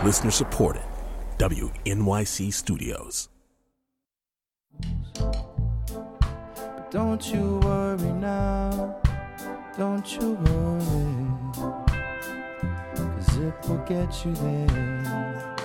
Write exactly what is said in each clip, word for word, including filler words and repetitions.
Listener supported. W N Y C Studios. But don't you worry now. Don't you worry. 'Cause it will get you there.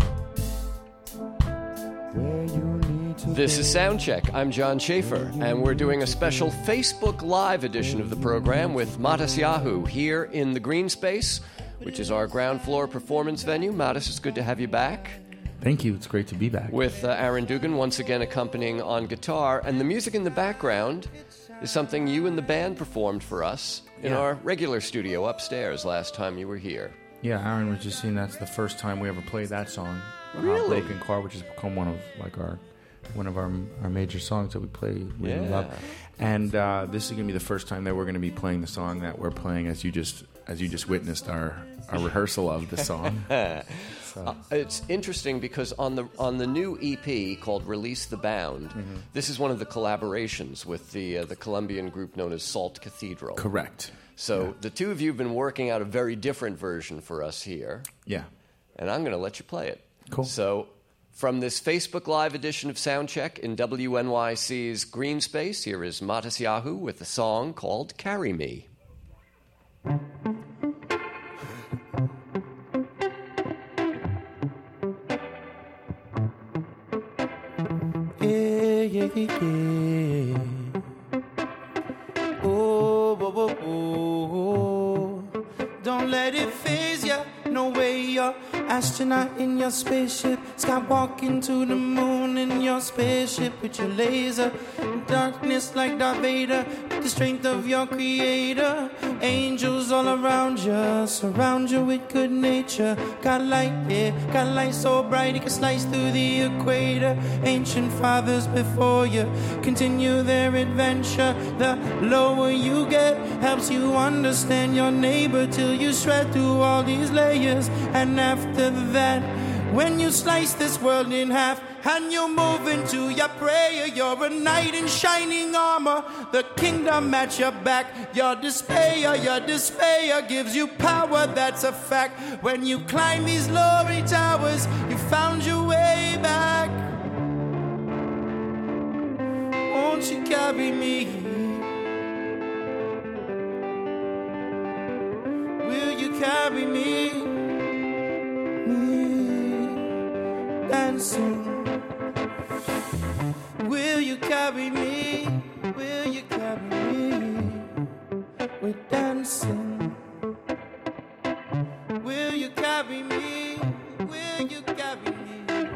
Where you need to This is Soundcheck. I'm John Schaefer, and we're doing a special Facebook Live edition of the program with Matisyahu here in the Green Space, which is our ground floor performance venue. Matis, it's good to have you back. Thank you. It's great to be back. With uh, Aaron Dugan once again accompanying on guitar. And the music in the background is something you and the band performed for us in Yeah. our regular studio upstairs last time you were here. Yeah, Aaron was just saying that's the first time we ever played that song. Really? Uh, Broken Car, which has become one of like our one of our our major songs that we play we Yeah. love. And uh, this is going to be the first time that we're going to be playing the song that we're playing as you just as you just witnessed our our rehearsal of the song. So. Uh, it's interesting because on the on the new E P called Release the Bound, Mm-hmm. this is one of the collaborations with the uh, the Colombian group known as Salt Cathedral. Correct. So Yeah. the two of you have been working out a very different version for us here, Yeah. and I'm going to let you play it. Cool. So from this Facebook Live edition of Soundcheck in W N Y C's Green Space, here is Matisyahu with a song called Carry Me. Yeah, yeah, yeah, yeah. Oh, oh, oh, oh. Don't let it phase ya. No way you're astronaut in your spaceship. Skywalking to the moon in your spaceship with your laser. Darkness like Darth Vader, with the strength of your creator. Angels all around you, surround you with good nature. Got light, yeah, got light so bright it can slice through the equator. Ancient fathers before you continue their adventure. The lower you get helps you understand your neighbor till you shred through all these layers. And after that, when you slice this world in half and you move into your prayer, you're a knight in shining armor, the kingdom at your back. Your despair, your despair gives you power, that's a fact. When you climb these glory towers, you found your way back. Won't you carry me? Will you carry me? Me dancing. Will you carry me? Will you carry me? We're dancing. Will you carry me? Will you carry me?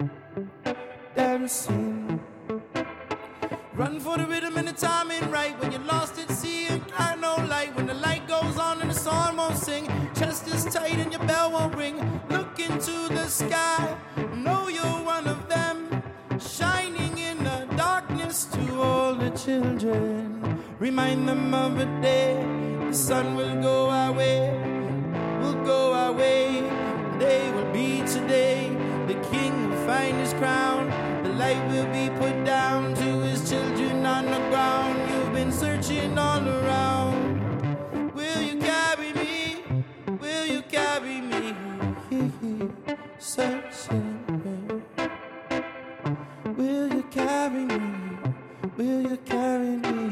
Dancing. Run for the rhythm and the timing right. When you're lost at sea and got no light. When the light goes on and the song won't sing. Chest is tight and your bell won't ring. Look into the sky. Know you're one of them. Shining in the darkness to all the children. Remind them of a day. The sun will go our way. We'll go our way. Day will be today. The king will find his crown. The light will be put down to his children on the ground. You've been searching all around. Will you carry me? Will you carry me? Searching. Will you carry me? Will you carry me?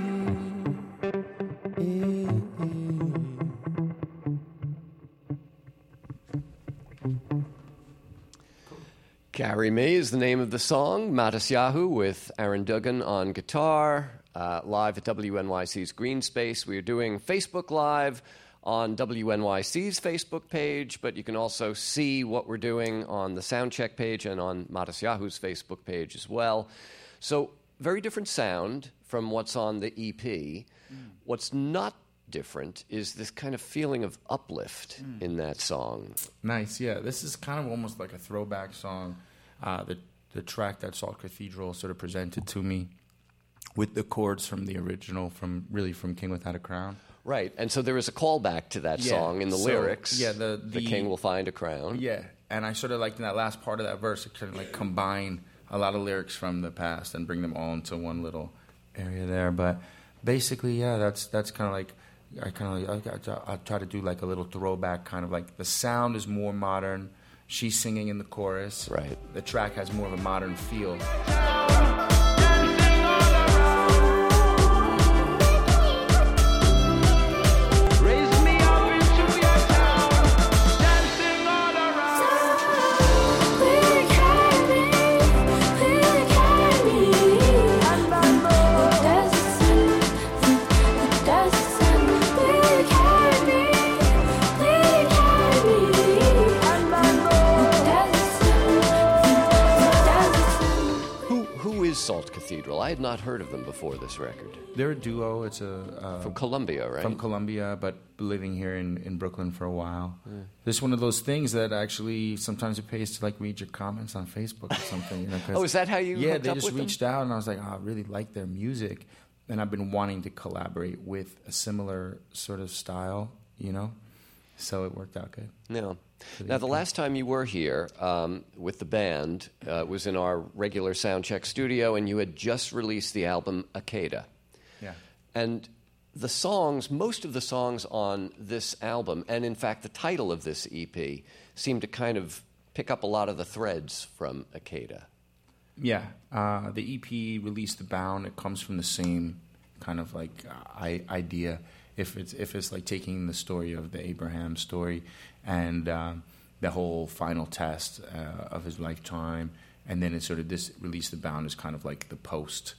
Carry Me is the name of the song. Matisyahu with Aaron Dugan on guitar, uh, live at W N Y C's Green Space. We are doing Facebook Live on W N Y C's Facebook page, but you can also see what we're doing on the Soundcheck page and on Matisyahu's Facebook page as well. So, very different sound from what's on the E P. Mm. What's not different is this kind of feeling of uplift mm. in that song. Nice, yeah. This is kind of almost like a throwback song. Uh, the the track that Salt Cathedral sort of presented to me with the chords from the original, from really from King Without a Crown. Right, and so there is a callback to that yeah. song in the so, lyrics. Yeah, the, the the king will find a crown. Yeah, and I sort of liked in that last part of that verse, it kind of like combine a lot of lyrics from the past and bring them all into one little area there. But basically, yeah, that's that's kind of like I kind of like, I, I, I try to do like a little throwback, kind of like the sound is more modern. she's singing in the chorus. Right. The track has more of a modern feel. Salt Cathedral. I had not heard of them before this record. They're a duo. It's a uh, from Colombia, right? From Colombia, but living here in, in Brooklyn for a while. Yeah. It's one of those things that actually sometimes it pays to like read your comments on Facebook or something. You know, oh, is that how you? Yeah, they up just with reached them? out, and I was like, oh, I really like their music, and I've been wanting to collaborate with a similar sort of style, you know. So it worked out good. Yeah. Now, the last time you were here um, with the band uh, was in our regular Soundcheck studio, and you had just released the album Akeda. Yeah. And the songs, most of the songs on this album, and in fact the title of this E P, seem to kind of pick up a lot of the threads from Akeda. Yeah. Uh, the E P, Release the Bound, it comes from the same kind of like uh, I- idea. If it's if it's like taking the story of the Abraham story and um, the whole final test uh, of his lifetime, and then it's sort of this Release the Bound is kind of like the post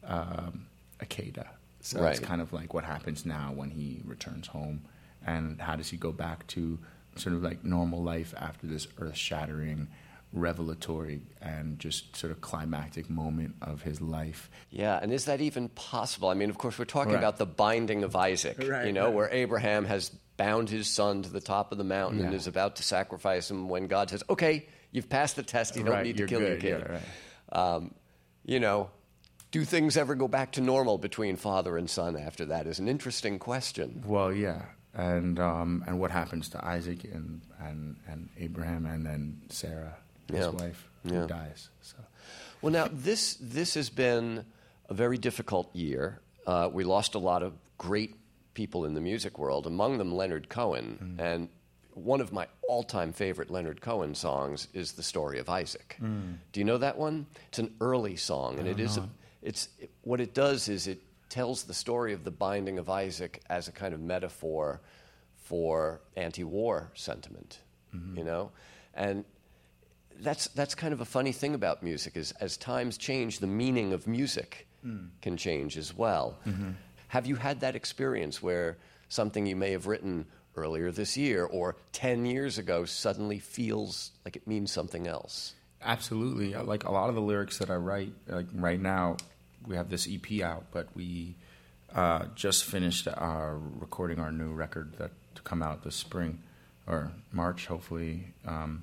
um, Akeda. So right. It's kind of like what happens now when he returns home, and how does he go back to sort of like normal life after this earth-shattering, revelatory, and just sort of climactic moment of his life. Yeah, and is that even possible? I mean, of course, we're talking Right. about the binding of Isaac, Right, you know, right. where Abraham has bound his son to the top of the mountain Yeah. and is about to sacrifice him when God says, okay, you've passed the test, you don't Right, need to you're kill good, your kid. yeah, right. um, you know, do things ever go back to normal between father and son after that is an interesting question. Well, yeah, and um, and what happens to Isaac and, and, and Abraham, and then Sarah, his Yeah. wife, who Yeah. dies. So Well, now, this this has been a very difficult year. Uh, we lost a lot of great people in the music world, among them Leonard Cohen. Mm. And one of my all-time favorite Leonard Cohen songs is The Story of Isaac. Mm. Do you know that one? It's an early song, and I it don't is a, know. it's it, what it does is it tells the story of the binding of Isaac as a kind of metaphor for anti-war sentiment, Mm-hmm. you know? And that's that's kind of a funny thing about music is as times change, the meaning of music Mm. can change as well. Mm-hmm. Have you had that experience where something you may have written earlier this year or ten years ago suddenly feels like it means something else? absolutely, like a lot of the lyrics that I write, like right now, we have this E P out, but we uh, just finished our recording our new record that to come out this spring or March, hopefully. Um,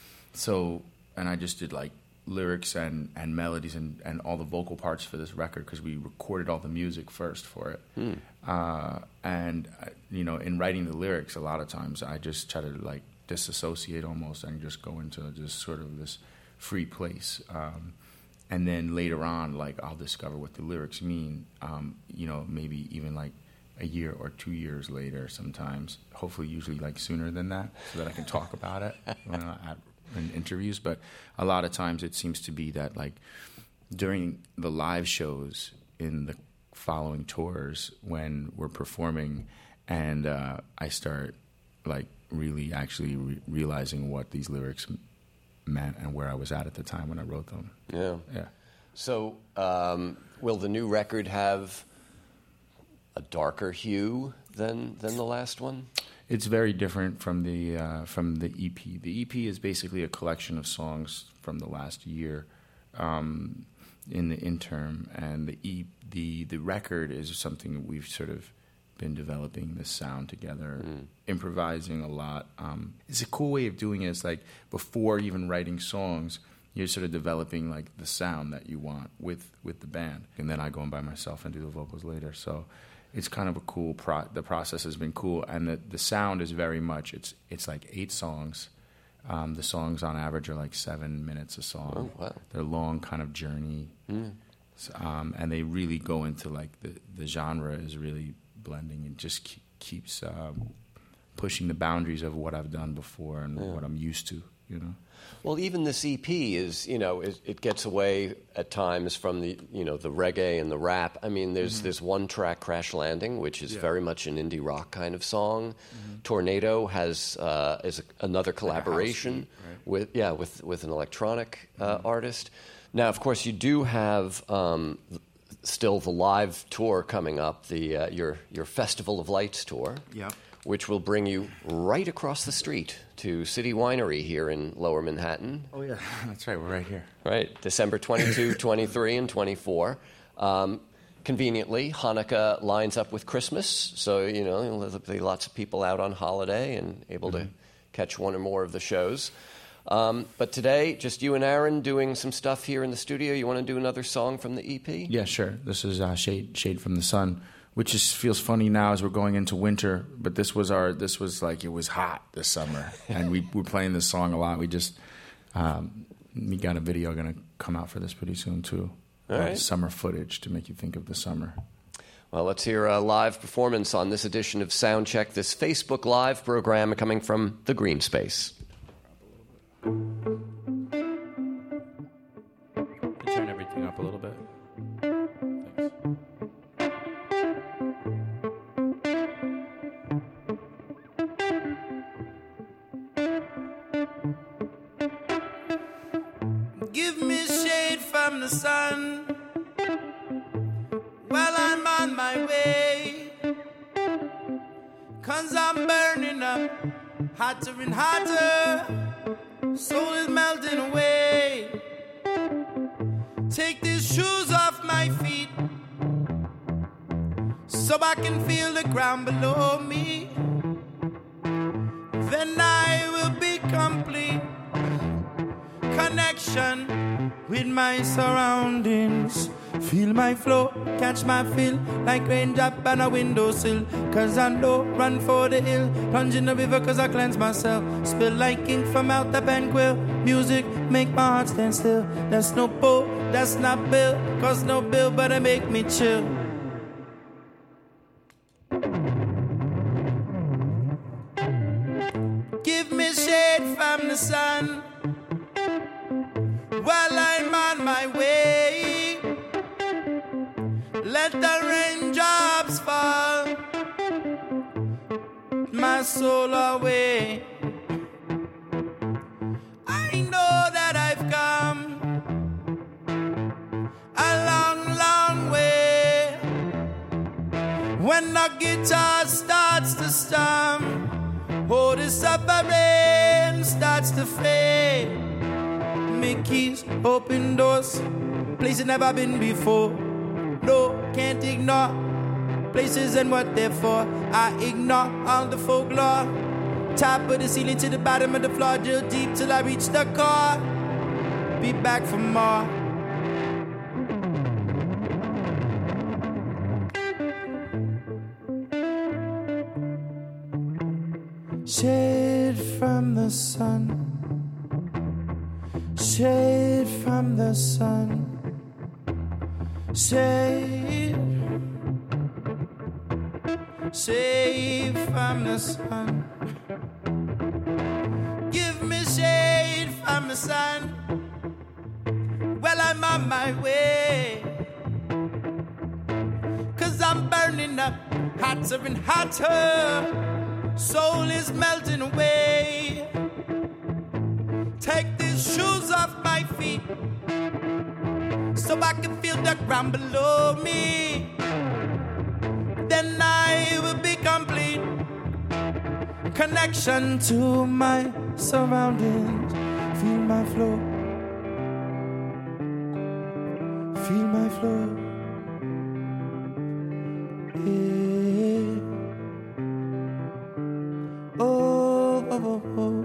so, and I just did like lyrics and, and melodies and, and all the vocal parts for this record because we recorded all the music first for it. Hmm. Uh, and, uh, you know, in writing the lyrics, a lot of times I just try to like disassociate almost and just go into just sort of this free place. Um, and then later on, like I'll discover what the lyrics mean, um, you know, maybe even like a year or two years later sometimes, hopefully usually like sooner than that so that I can talk about it you know, at, in interviews. But a lot of times it seems to be that like during the live shows in the following tours when we're performing and uh, I start like really actually re- realizing what these lyrics m- meant and where I was at at the time when I wrote them. Yeah. Yeah. So, um, will the new record have a darker hue than than the last one? It's very different from the uh, from the E P. The E P is basically a collection of songs from the last year um, in the interim, and the e- the the record is something we've sort of been developing this sound together, mm. improvising a lot. Um, it's a cool way of doing it. It's like before even writing songs, you're sort of developing like the sound that you want with, with the band, and then I go in by myself and do the vocals later. So it's kind of a cool. Pro- the process has been cool, and the the sound is very much. It's it's like eight songs. Um, the songs on average are like seven minutes a song. Oh, wow. They're long, kind of journey, mm. so, um, and they really go into like the the genre is really blending and just keep, keeps um, pushing the boundaries of what I've done before and yeah. what I'm used to. you know. Well, even this E P is, you know, it, it gets away at times from the, you know, the reggae and the rap. I mean, there's mm-hmm. there's one track, Crash Landing, which is yeah. very much an indie rock kind of song. Mm-hmm. Tornado has uh, is a, another collaboration like beat, right? with yeah with with an electronic uh, mm-hmm. artist. Now, of course, you do have um, still the live tour coming up, the uh, your your Festival of Lights tour. Yeah. Which will bring you right across the street to City Winery here in Lower Manhattan. Oh, yeah. That's right. We're right here. Right. December twenty-second, twenty-third, and twenty-fourth. Um, conveniently, Hanukkah lines up with Christmas. So, you know, there'll be lots of people out on holiday and able mm-hmm. to catch one or more of the shows. Um, but today, just you and Aaron doing some stuff here in the studio. You want to do another song from the E P? Yeah, sure. This is uh, Shade, Shade from the Sun. Which is, feels funny now as we're going into winter, but this was our this was like it was hot this summer, and we were playing this song a lot. We just um, we got a video going to come out for this pretty soon too. All right. Summer footage to make you think of the summer. Well, let's hear a live performance on this edition of Soundcheck, this Facebook Live program coming from the Green Space. Turn everything up a little bit. Give me shade from the sun while I'm on my way, 'cause I'm burning up hotter and hotter, soul is melting away. Take these shoes off my feet so I can feel the ground below me, then I will be complete. Connection with my surroundings. Feel my flow, catch my feel, like raindrop on a windowsill. 'Cause I know, run for the hill, plunge in the river 'cause I cleanse myself. Spill like ink from out the banquet. Music make my heart stand still. That's no boat, that's not bill, 'cause no bill but it make me chill. Give me shade from the sun while I'm on my way. Let the raindrops fall my soul away. I know that I've come a long, long way. When the guitar starts to strum, oh, the suffering starts to fade. Make keys, open doors, places never been before. No, can't ignore places and what they're for. I ignore all the folklore. Top of the ceiling to the bottom of the floor, drill deep till I reach the core. Be back for more. Shade from the sun, shade from the sun, shade, shade from the sun. Give me shade from the sun. Well, I'm on my way, 'cause I'm burning up hotter and hotter. Soul is melting away. Take these shoes off my feet so I can feel the ground below me. Then I will be complete. Connection to my surroundings. Feel my flow. Feel my flow. Yeah. Oh, oh, oh, oh.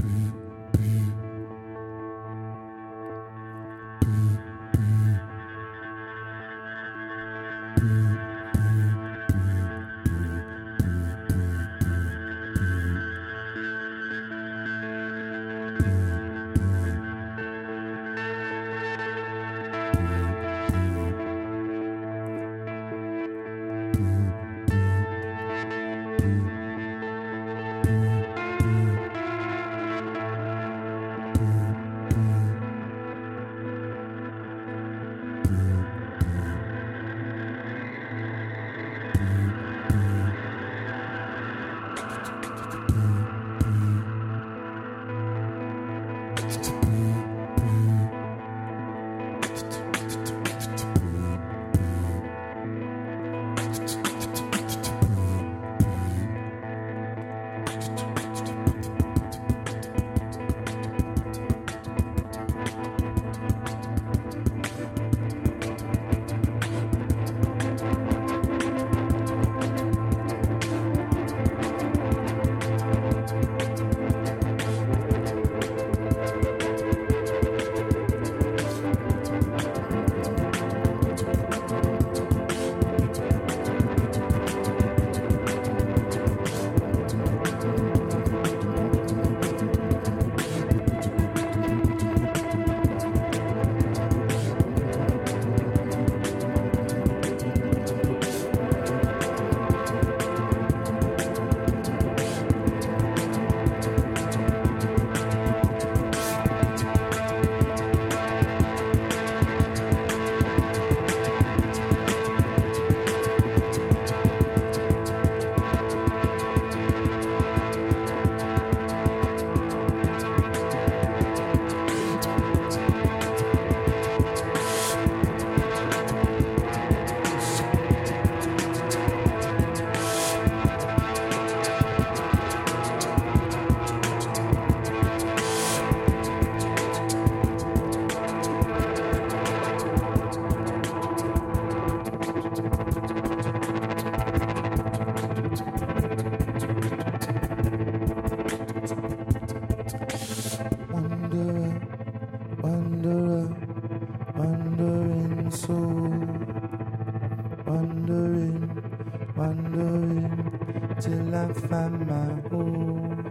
till I find my home.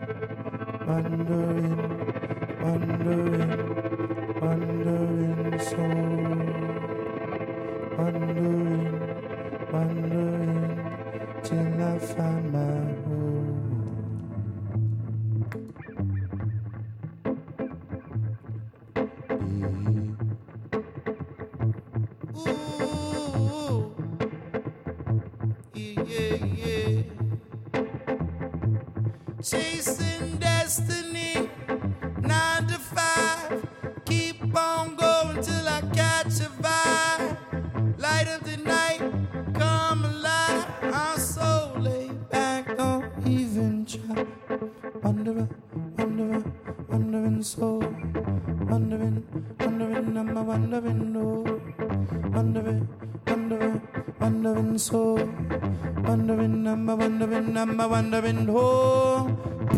Wandering, wandering, wandering soul. Wandering, wandering till I find my home. Chasing destiny, nine to five. Keep on going till I catch a vibe. Light of the night, come alive. I'm so laid back, don't even try. Wanderer, wanderer, wandering soul. Wandering, wandering, I'm a wandering no. Wandering, wandering, wandering soul. Wandering, I'm a wandering, I'm a wandering home.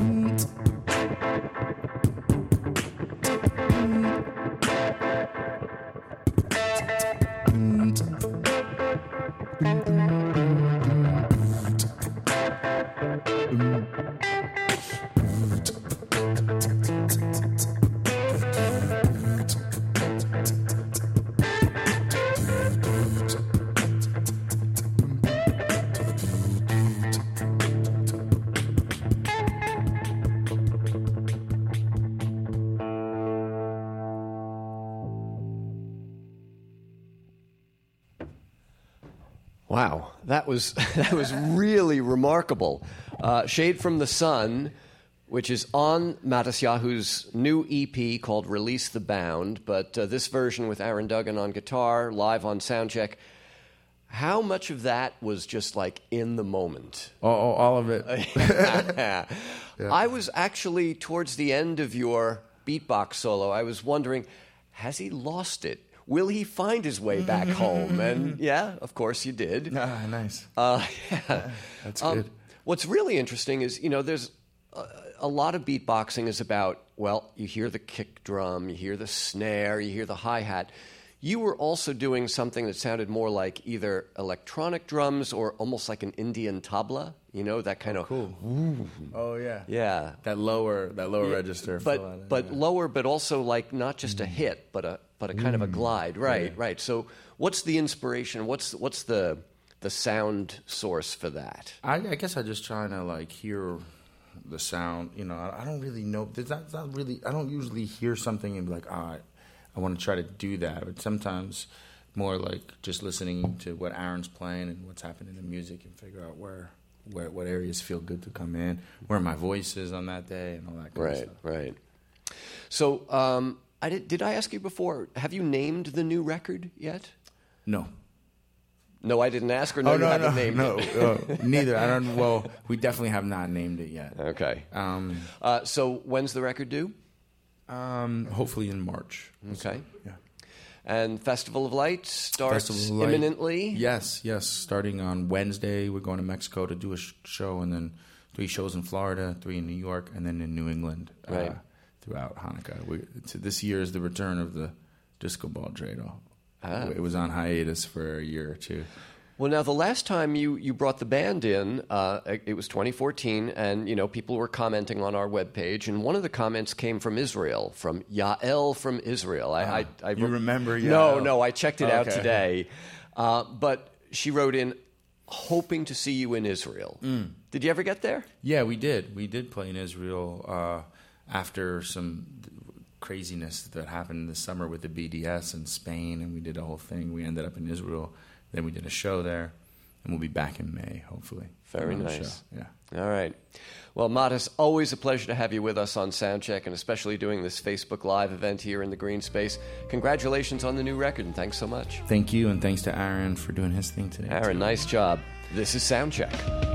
Wow, that was that was really remarkable. Uh, Shade from the Sun, which is on Matisyahu's new E P called Release the Bound, but uh, this version with Aaron Duggan on guitar, live on Soundcheck. How much of that was just like in the moment? Oh, oh all of it. yeah. I was actually towards the end of your beatbox solo, I was wondering, has he lost it? Will he find his way back home? And yeah, of course you did. Ah, nice. Uh, yeah. That's um, good. What's really interesting is, you know, there's a, a lot of beatboxing is about, well, you hear the kick drum, you hear the snare, you hear the hi-hat. You were also doing something that sounded more like either electronic drums or almost like an Indian tabla, you know, that kind oh, of... Cool. Ooh. Oh, yeah. Yeah. That lower that lower yeah, register. But but yeah. lower, but also like not just a hit, but a but a kind mm. of a glide. Right, yeah. right. So what's the inspiration? What's what's the the sound source for that? I, I guess I'm just trying to like hear the sound. You know, I, I don't really know. There's not, not really. I don't usually hear something and be like, ah, I want to try to do that. But sometimes more like just listening to what Aaron's playing and what's happening in the music and figure out where. Where, what areas feel good to come in, where my voice is on that day, and all that kind right, of stuff. Right, right. So, um, I did, did I ask you before, have you named the new record yet? No. No, I didn't ask, or no, oh, you no, haven't no, named no, it? uh, neither. I don't, well, we definitely have not named it yet. Okay. Um, uh, so, when's the record due? Um, hopefully in March. Okay. Yeah. And Festival of Lights starts Festival of Light. imminently? Yes, yes. Starting on Wednesday, we're going to Mexico to do a sh- show, and then three shows in Florida, three in New York, and then in New England right. uh, throughout Hanukkah. We, so this year is the return of the Disco Ball Dreidel. Ah. It was on hiatus for a year or two. Well, now, the last time you, you brought the band in, uh, it was twenty fourteen, and, you know, people were commenting on our webpage, and one of the comments came from Israel, from Yael from Israel. I, uh, I, I you remember Yael? No, no, I checked it oh, out okay. today. Uh, but she wrote in, hoping to see you in Israel. Mm. Did you ever get there? Yeah, we did. We did play in Israel uh, after some craziness that happened this summer with the B D S in Spain, and we did a whole thing. We ended up in Israel. Then we did a show there, and we'll be back in May, hopefully. Very nice. Yeah. All right. Well, Mattis, always a pleasure to have you with us on Soundcheck, and especially doing this Facebook Live event here in the Green Space. Congratulations on the new record, and thanks so much. Thank you, and thanks to Aaron for doing his thing today. Aaron, nice job. This is Soundcheck.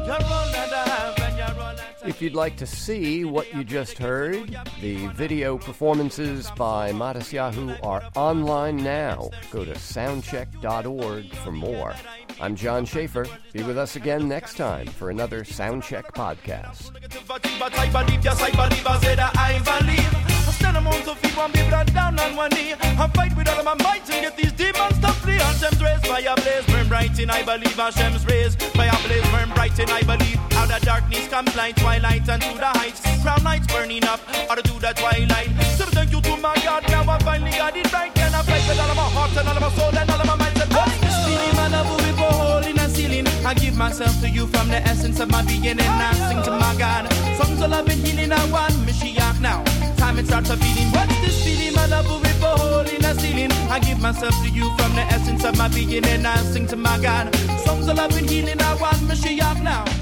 If you'd like to see what you just heard, the video performances by Matisyahu are online now. Go to soundcheck dot org for more. I'm John Schaefer. Be with us again next time for another Soundcheck podcast. But I believe, yes, I believe, I said I believe. I stand among the feet, one be brought down on one knee. I fight with all of my might and get these demons to flee. Hashem's rays, fire blaze, burn bright in, I believe. Hashem's rays, fire blaze, burn bright in, I believe. Out of darkness comes light, twilight, and to the heights. Crown lights burning up, out of the twilight. So thank you to my God, now I finally got it right. And I fight with all of my heart and all of my soul and all of my mind. And what's this feeling, my love, we go hole in a ceiling. I give myself to you from the essence of my being, and I sing to my God. Songs of love and healing, I want Mashiach now. Time it starts a feeling. What's this feeling, my love, we go hole in a ceiling. I give myself to you from the essence of my being, and I sing to my God. Songs of love and healing, I want Mashiach now.